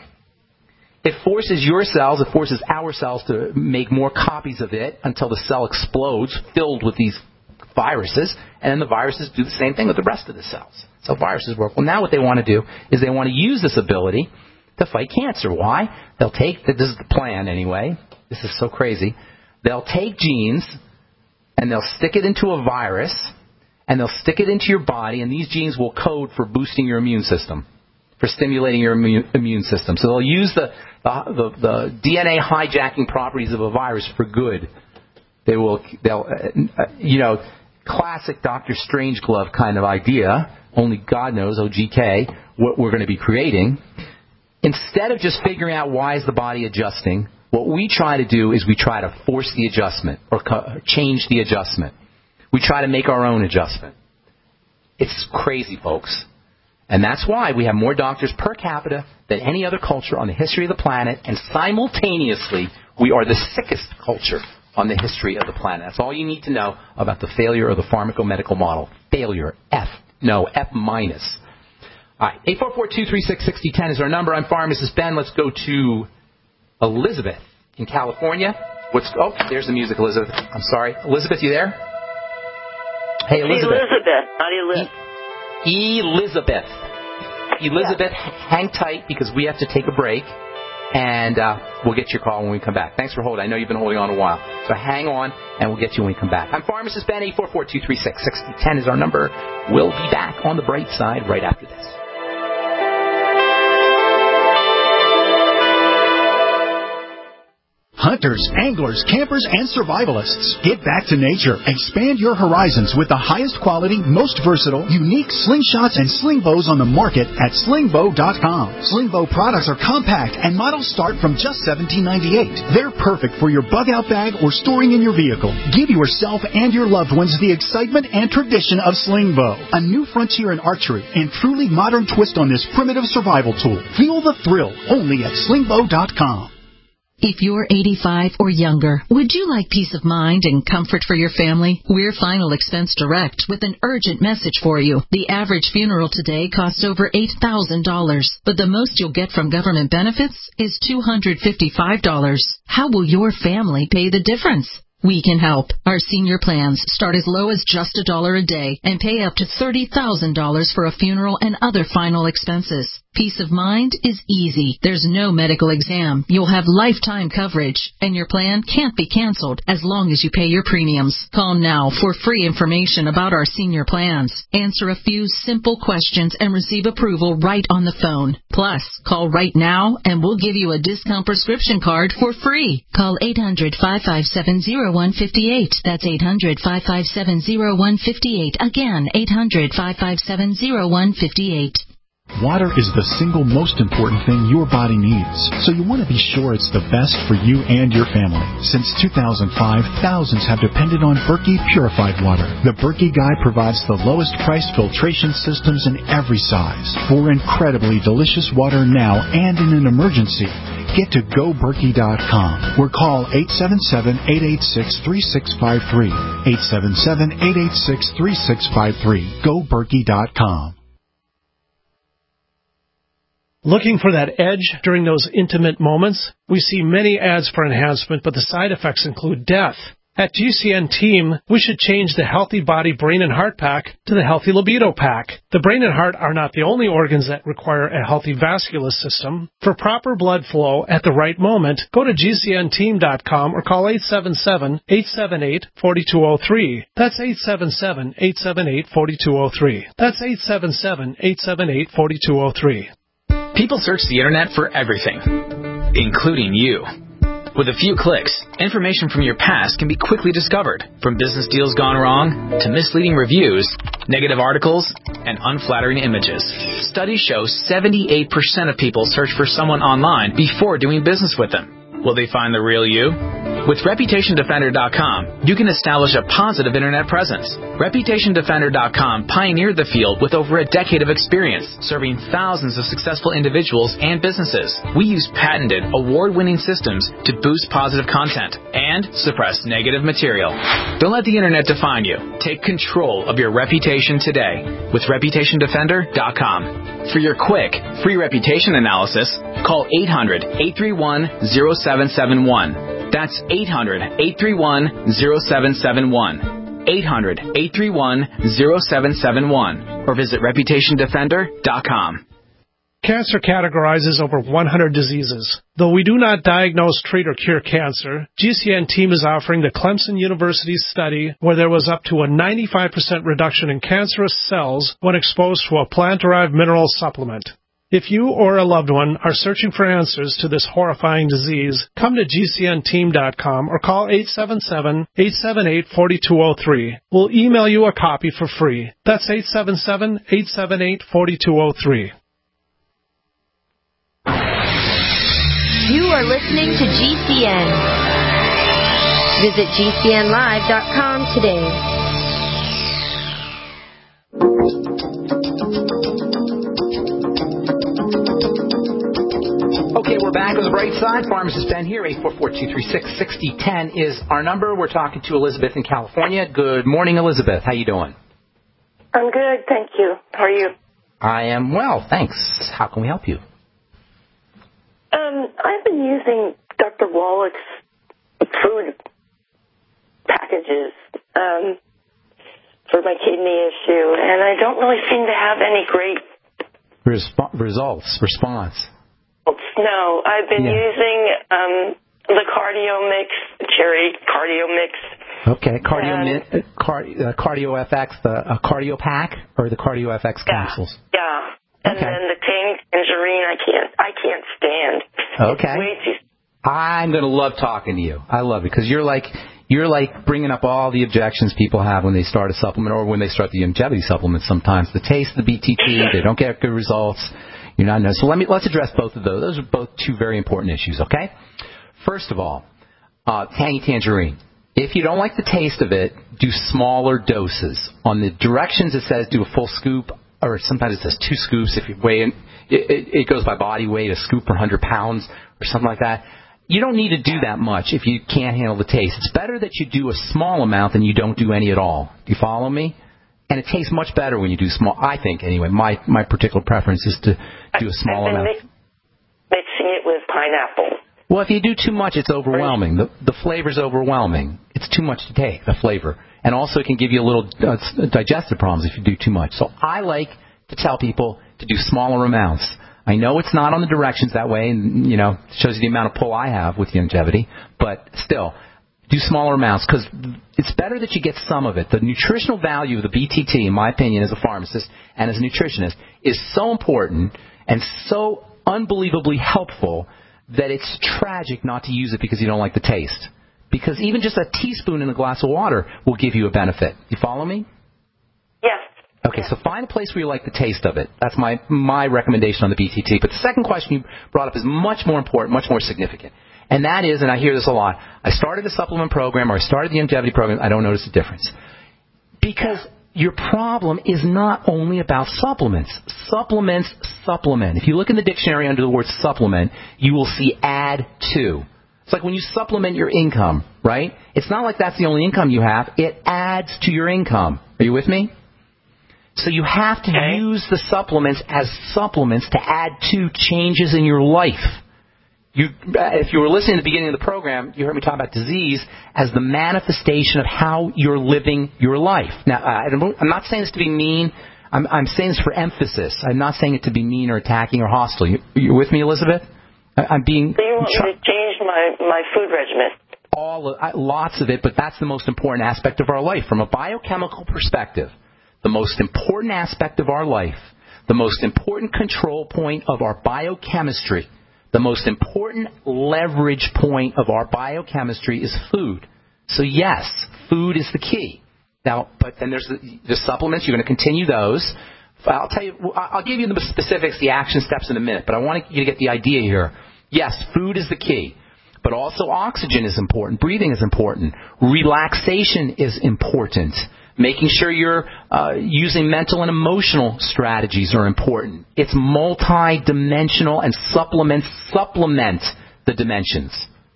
Speaker 2: It forces your cells, it forces our cells to make more copies of it until the cell explodes, filled with these viruses, and then the viruses do the same thing with the rest of the cells. So viruses work. Well, now what they want to do is they want to use this ability to fight cancer. Why? They'll take, this is the plan anyway, this is so crazy, they'll take genes and they'll stick it into a virus and they'll stick it into your body, and these genes will code for boosting your immune system, for stimulating your immune system. So they'll use the, the, the, the D N A hijacking properties of a virus for good. They will, they'll, uh, you know, classic Doctor Strangelove kind of idea, only God knows, O G K, what we're going to be creating. Instead of just figuring out why is the body adjusting, what we try to do is we try to force the adjustment or co- change the adjustment. We try to make our own adjustment. It's crazy, folks. And that's why we have more doctors per capita than any other culture on the history of the planet, and simultaneously we are the sickest culture on the history of the planet. That's all you need to know about the failure of the pharmacomedical model. Failure. F. No, F minus. All right. eight four four, two three six, six zero one zero is our number. I'm Pharmacist Ben. Let's go to Elizabeth in California. What's Oh, there's the music, Elizabeth. I'm sorry. Elizabeth, you there? Hey, Elizabeth.
Speaker 13: Elizabeth. How do you live?
Speaker 2: E- Elizabeth. Elizabeth,
Speaker 13: yeah.
Speaker 2: Hang tight because we have to take a break. And uh, we'll get your call when we come back. Thanks for holding. I know you've been holding on a while. So hang on, and we'll get you when we come back. I'm Pharmacist Ben. eight four four, two three six, six zero one zero is our number. We'll be back on the bright side right after this.
Speaker 9: Hunters, anglers, campers, and survivalists. Get back to nature. Expand your horizons with the highest quality, most versatile, unique slingshots and sling bows on the market at sling bow dot com. Sling bow products are compact and models start from just seventeen ninety-eight. They're perfect for your bug-out bag or storing in your vehicle. Give yourself and your loved ones the excitement and tradition of sling bow. A new frontier in archery and truly modern twist on this primitive survival tool. Feel the thrill only at sling bow dot com.
Speaker 14: If you're eighty-five or younger, would you like peace of mind and comfort for your family? We're Final Expense Direct with an urgent message for you. The average funeral today costs over eight thousand dollars, but the most you'll get from government benefits is two hundred fifty-five dollars. How will your family pay the difference? We can help. Our senior plans start as low as just a dollar a day and pay up to thirty thousand dollars for a funeral and other final expenses. Peace of mind is easy. There's no medical exam. You'll have lifetime coverage, and your plan can't be canceled as long as you pay your premiums. Call now for free information about our senior plans. Answer a few simple questions and receive approval right on the phone. Plus, call right now and we'll give you a discount prescription card for free. Call eight hundred, five five seven, zero one five eight. That's eight hundred, five five seven, zero one five eight. Again, eight hundred, five five seven, zero one five eight.
Speaker 9: Water is the single most important thing your body needs, so you want to be sure it's the best for you and your family. Since two thousand five, thousands have depended on Berkey purified water. The Berkey Guy provides the lowest price filtration systems in every size for incredibly delicious water now and in an emergency. Get to go berkey dot com or call eight seven seven, eight eight six, three six five three. eight seven seven, eight eight six, three six five three. go berkey dot com.
Speaker 6: Looking for that edge during those intimate moments? We see many ads for enhancement, but the side effects include death. At G C N Team, we should change the Healthy Body Brain and Heart Pack to the Healthy Libido Pack. The brain and heart are not the only organs that require a healthy vascular system. For proper blood flow at the right moment, go to G C N team dot com or call eight seven seven, eight seven eight, four two zero three. That's eight seven seven, eight seven eight, four two zero three. That's eight seven seven, eight seven eight, four two zero three.
Speaker 15: People search the internet for everything.
Speaker 13: including you. With a few clicks, information from your past can be quickly discovered, from business deals gone wrong to misleading reviews, negative articles, and unflattering images. Studies show seventy-eight percent of people search for someone online before doing business with them. Will they find the real you? With Reputation Defender dot com, you can establish a positive internet presence. Reputation Defender dot com pioneered the field with over a decade of experience, serving thousands of successful individuals and businesses. We use patented, award-winning systems to boost positive content and suppress negative material. Don't let the internet define you. Take control of your reputation today with Reputation Defender dot com. For your quick, free reputation analysis, call eight hundred, eight three one, zero seven seven one. That's eight hundred, eight three one, zero seven seven one. eight hundred, eight three one, zero seven seven one. Or visit Reputation Defender dot com.
Speaker 6: Cancer categorizes over one hundred diseases. Though we do not diagnose, treat, or cure cancer, G C N team is offering the Clemson University study where there was up to a ninety-five percent reduction in cancerous cells when exposed to a plant-derived mineral supplement. If you or a loved one are searching for answers to this horrifying disease, come to G C N team dot com or call eight seven seven, eight seven eight, four two zero three. We'll email you a copy for free. That's eight seven seven, eight seven eight, four two zero three.
Speaker 7: You are listening to G C N. Visit G C N live dot com today.
Speaker 2: Okay, we're back on the bright side. Pharmacist Ben here. eight four four, two three six, six zero one zero is our number. We're talking to Elizabeth in California. Good morning, Elizabeth. How you doing?
Speaker 15: I'm good, thank you. How are you?
Speaker 2: I am well, thanks. How can we help you?
Speaker 15: Um, I've been using Doctor Wallach's food packages um, for my kidney issue, and I don't really seem to have any great
Speaker 2: Resp- results, response.
Speaker 15: No, I've been
Speaker 2: yeah.
Speaker 15: using um, the Cardio Mix, Cherry Cardio Mix.
Speaker 2: Okay, Cardio,
Speaker 15: and,
Speaker 2: mi- uh, car- uh, Cardio F X, the uh, Cardio Pack, or the Cardio F X
Speaker 15: yeah,
Speaker 2: capsules?
Speaker 15: Yeah, and
Speaker 2: okay.
Speaker 15: then the Tang Tangerine, I can't, I can't stand.
Speaker 2: Okay.
Speaker 15: It's way too...
Speaker 2: I'm gonna love talking to you. I love it because you're like you're like bringing up all the objections people have when they start a supplement or when they start the longevity supplements. Sometimes the taste of the B T T, they don't get good results. You're not know. So let me let's address both of those. Those are both two very important issues. Okay. First of all, uh, Tangy Tangerine. If you don't like the taste of it, do smaller doses. On the directions, it says do a full scoop, or sometimes it says two scoops. If you weigh in, it, it, it goes by body weight, a scoop per one hundred pounds or something like that. You don't need to do that much if you can't handle the taste. It's better that you do a small amount than you don't do any at all. Do you follow me? And it tastes much better when you do small. I think, anyway. My my particular preference is to do a small
Speaker 15: I've been
Speaker 2: amount.
Speaker 15: Mix, mixing it with pineapple.
Speaker 2: Well, if you do too much, it's overwhelming. The the flavor's overwhelming. It's too much to take, the flavor. And also it can give you a little uh, digestive problems if you do too much. So I like to tell people to do smaller amounts. I know it's not on the directions that way, and, you know, it shows you the amount of pull I have with longevity, but still, do smaller amounts because it's better that you get some of it. The nutritional value of the B T T, in my opinion, as a pharmacist and as a nutritionist, is so important and so unbelievably helpful that it's tragic not to use it because you don't like the taste. Because even just a teaspoon in a glass of water will give you a benefit. You follow me?
Speaker 15: Yes.
Speaker 2: Okay, so find a place where you like the taste of it. That's my my recommendation on the B T T. But the second question you brought up is much more important, much more significant. And that is, and I hear this a lot, I started a supplement program or I started the longevity program, I don't notice a difference. Because your problem is not only about supplements. Supplements supplement. If you look in the dictionary under the word supplement, you will see add to. It's like when you supplement your income, right? It's not like that's the only income you have. It adds to your income. Are you with me? So you have to okay. use the supplements as supplements to add to changes in your life. You, if you were listening at the beginning of the program, you heard me talk about disease as the manifestation of how you're living your life. Now, I'm not saying this to be mean. I'm, I'm saying this for emphasis. I'm not saying it to be mean or attacking or hostile. You, you're with me, Elizabeth? I, I'm being.
Speaker 15: So you want me to change my, my food regimen?
Speaker 2: All of, lots of it, but that's the most important aspect of our life. From a biochemical perspective, the most important aspect of our life, the most important control point of our biochemistry, The most important leverage point of our biochemistry is food. So yes, food is the key. Now, but then there's the, the supplements. You're going to continue those. I'll tell you, I'll give you the specifics, the action steps in a minute, but I want you to get the idea here. Yes, food is the key, but also oxygen is important. Breathing is important. Relaxation is important. Making sure you're uh, using mental and emotional strategies are important. It's multi-dimensional, and supplements supplement the dimensions.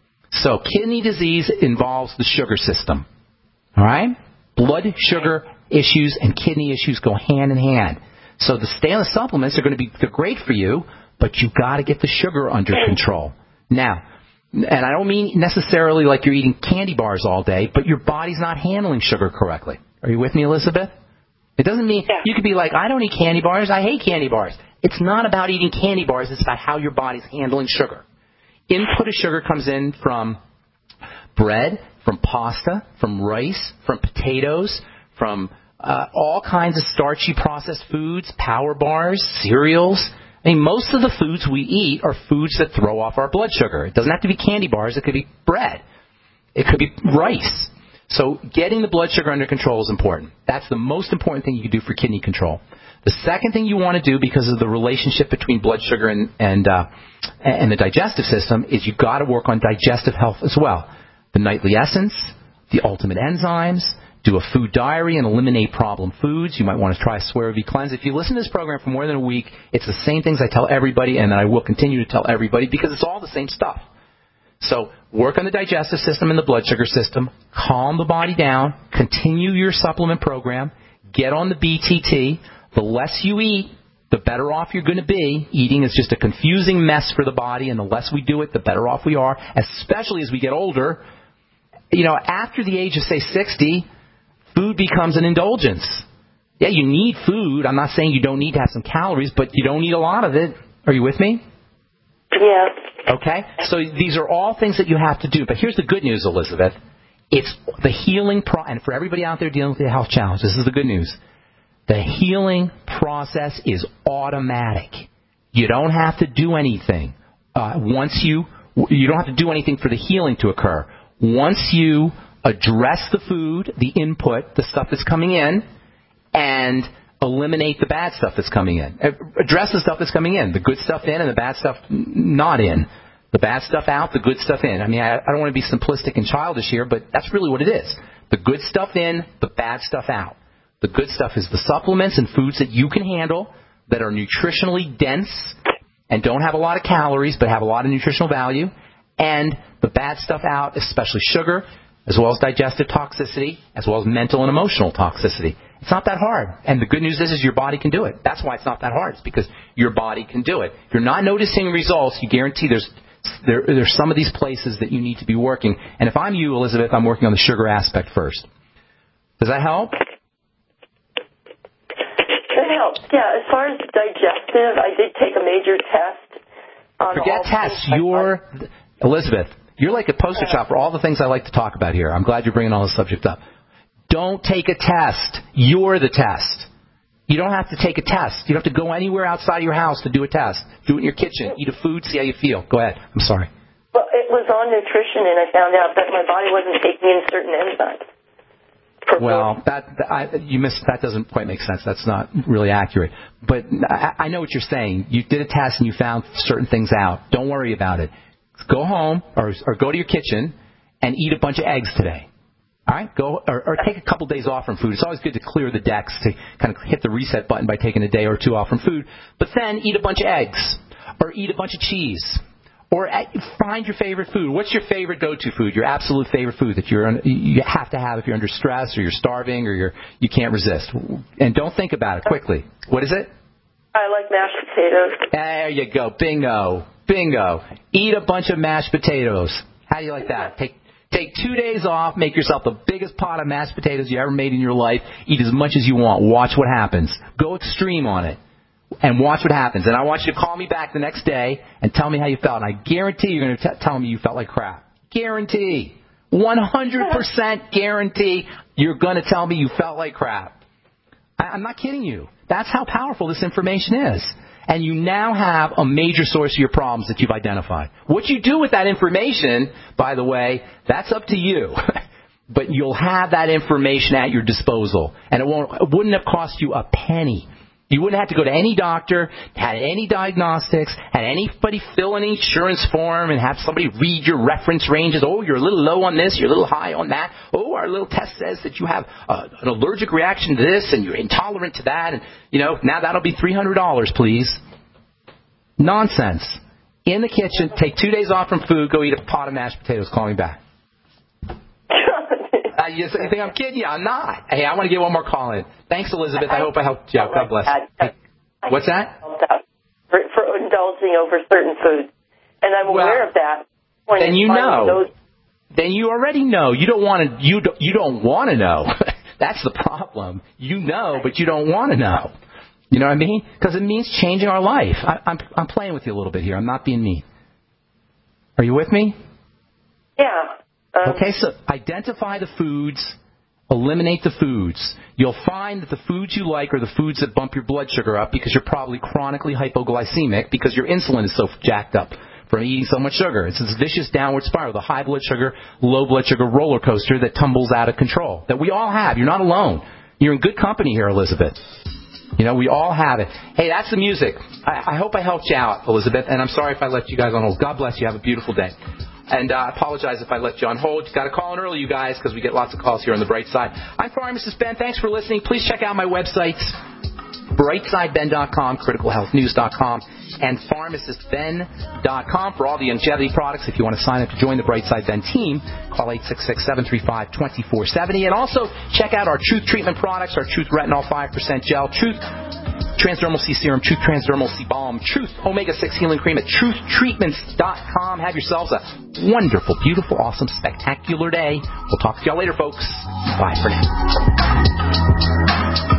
Speaker 2: So kidney disease involves the sugar system. All right? Blood sugar issues and kidney issues go hand in hand. So the stainless supplements are going to be they're great for you, but you've got to get the sugar under control. Now, and I don't mean necessarily like you're eating candy bars all day, but your body's not handling sugar correctly. Are you with me, Elizabeth? It doesn't mean yeah. you could be like, I don't eat candy bars. I hate candy bars. It's not about eating candy bars. It's about how your body's handling sugar. Input of sugar comes in from bread, from pasta, from rice, from potatoes, from uh, all kinds of starchy processed foods, power bars, cereals. I mean, most of the foods we eat are foods that throw off our blood sugar. It doesn't have to be candy bars. It could be bread. It could be rice. So getting the blood sugar under control is important. That's the most important thing you can do for kidney control. The second thing you want to do, because of the relationship between blood sugar and and, uh, and the digestive system, is you've got to work on digestive health as well. The nightly essence, the ultimate enzymes, do a food diary and eliminate problem foods. You might want to try a Swear V Cleanse. If you listen to this program for more than a week, it's the same things I tell everybody, and I will continue to tell everybody because it's all the same stuff. So work on the digestive system and the blood sugar system. Calm the body down. Continue your supplement program. Get on the B T T. The less you eat, the better off you're going to be. Eating is just a confusing mess for the body, and the less we do it, the better off we are, especially as we get older. You know, after the age of, say, sixty, food becomes an indulgence. Yeah, you need food. I'm not saying you don't need to have some calories, but you don't need a lot of it. Are you with me?
Speaker 15: Yeah.
Speaker 2: Okay? So these are all things that you have to do. But here's the good news, Elizabeth. It's the healing pro- and for everybody out there dealing with a health challenge, this is the good news. The healing process is automatic. You don't have to do anything. Uh, once you, you don't have to do anything for the healing to occur. Once you address the food, the input, the stuff that's coming in, and eliminate the bad stuff that's coming in. Address the stuff that's coming in. The good stuff in and the bad stuff not in. The bad stuff out, the good stuff in. I mean, I, I don't want to be simplistic and childish here, but that's really what it is. The good stuff in, the bad stuff out. The good stuff is the supplements and foods that you can handle that are nutritionally dense and don't have a lot of calories but have a lot of nutritional value. And the bad stuff out, especially sugar, as well as digestive toxicity, as well as mental and emotional toxicity. It's not that hard. And the good news is, is your body can do it. That's why it's not that hard. It's because your body can do it. If you're not noticing results, you guarantee there's there, there's some of these places that you need to be working. And if I'm you, Elizabeth, I'm working on the sugar aspect first. Does that help?
Speaker 15: It helps. Yeah, as far as digestive, I did take a major test. On
Speaker 2: Forget
Speaker 15: all
Speaker 2: tests. You're, Elizabeth, you're like a poster child for all the things I like to talk about here. I'm glad you're bringing all this subject up. Don't take a test. You're the test. You don't have to take a test. You don't have to go anywhere outside of your house to do a test. Do it in your kitchen. Eat a food, see how you feel. Go ahead. I'm sorry.
Speaker 15: Well, it was on nutrition, and I found out that my body wasn't taking in certain enzymes.
Speaker 2: Well, that I, you missed. That doesn't quite make sense. That's not really accurate. But I, I know what you're saying. You did a test and you found certain things out. Don't worry about it. Go home or, or go to your kitchen and eat a bunch of eggs today. All right? Go or, or take a couple days off from food. It's always good to clear the decks, to kind of hit the reset button by taking a day or two off from food. But then eat a bunch of eggs or eat a bunch of cheese. Or find your favorite food. What's your favorite go-to food? Your absolute favorite food that you're you have to have if you're under stress or you're starving or you're you can't resist. And don't think about it quickly. What is it?
Speaker 15: I like mashed potatoes.
Speaker 2: There you go. Bingo. Bingo. Eat a bunch of mashed potatoes. How do you like that? Take take two days off. Make yourself the biggest pot of mashed potatoes you ever made in your life. Eat as much as you want. Watch what happens. Go extreme on it. And watch what happens. And I want you to call me back the next day and tell me how you felt. And I guarantee you're going to t- tell me you felt like crap. Guarantee. one hundred percent guarantee you're going to tell me you felt like crap. I- I'm not kidding you. That's how powerful this information is. And you now have a major source of your problems that you've identified. What you do with that information, by the way, that's up to you. But you'll have that information at your disposal. And it, won't, it wouldn't have cost you a penny. You wouldn't have to go to any doctor, had any diagnostics, had anybody fill an insurance form and have somebody read your reference ranges. Oh, you're a little low on this, you're a little high on that. Oh, our little test says that you have uh, an allergic reaction to this and you're intolerant to that. And, you know, now that'll be three hundred dollars, please. Nonsense. In the kitchen, take two days off from food, go eat a pot of mashed potatoes, call me back. Uh, you think I'm kidding you? I'm not. Hey, I want to get one more call in. Thanks, Elizabeth. I, I hope I helped you out. God bless. Hey, what's that?
Speaker 15: For, for indulging over certain foods. And I'm
Speaker 2: well,
Speaker 15: aware of that.
Speaker 2: Then you know. Those... Then you already know. You don't want to. You don't, you don't want to know. That's the problem. You know, but you don't want to know. You know what I mean? Because it means changing our life. I, I'm I'm playing with you a little bit here. I'm not being mean. Are you with me?
Speaker 15: Yeah. Um,
Speaker 2: okay, so identify the foods, eliminate the foods. You'll find that the foods you like are the foods that bump your blood sugar up because you're probably chronically hypoglycemic because your insulin is so jacked up from eating so much sugar. It's this vicious downward spiral, the high blood sugar, low blood sugar roller coaster that tumbles out of control, that we all have. You're not alone. You're in good company here, Elizabeth. You know, we all have it. Hey, that's the music. I, I hope I helped you out, Elizabeth, and I'm sorry if I left you guys on hold. God bless you. Have a beautiful day. And uh, I apologize if I left you on hold. Got to call in early, you guys, because we get lots of calls here on the Bright Side. I'm Pharmacist Ben. Thanks for listening. Please check out my websites, bright side ben dot com, critical health news dot com, and pharmacist ben dot com for all the longevity products. If you want to sign up to join the Bright Side Ben team, call eight six six, seven three five, two four seven zero. And also check out our Truth Treatment products, our Truth Retinol five percent Gel, Truth Transdermal C Serum, Truth Transdermal C Balm, Truth Omega six Healing Cream at truth treatments dot com. Have yourselves a wonderful, beautiful, awesome, spectacular day. We'll talk to y'all later, folks. Bye for now.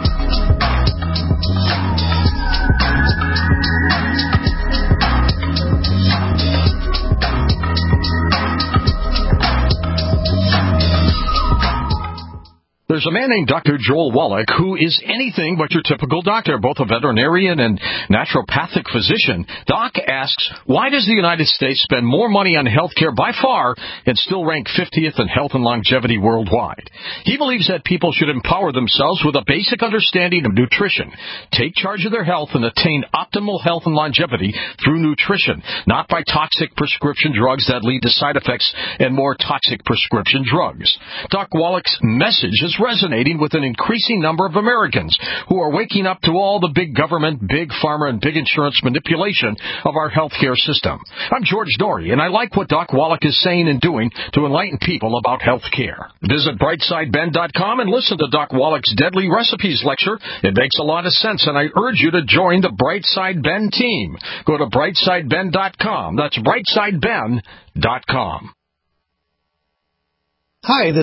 Speaker 16: There's a man named Doctor Joel Wallach who is anything but your typical doctor, both a veterinarian and naturopathic physician. Doc asks, why does the United States spend more money on health care by far and still rank fiftieth in health and longevity worldwide? He believes that people should empower themselves with a basic understanding of nutrition, take charge of their health, and attain optimal health and longevity through nutrition, not by toxic prescription drugs that lead to side effects and more toxic prescription drugs. Doc Wallach's message is resonating with an increasing number of Americans who are waking up to all the big government, big pharma, and big insurance manipulation of our healthcare system. I'm George Norrie, and I like what Doc Wallach is saying and doing to enlighten people about healthcare. Visit bright side ben dot com and listen to Doc Wallach's Deadly Recipes lecture. It makes a lot of sense, and I urge you to join the Bright Side Ben team. Go to bright side ben dot com. That's bright side ben dot com.
Speaker 6: Hi, this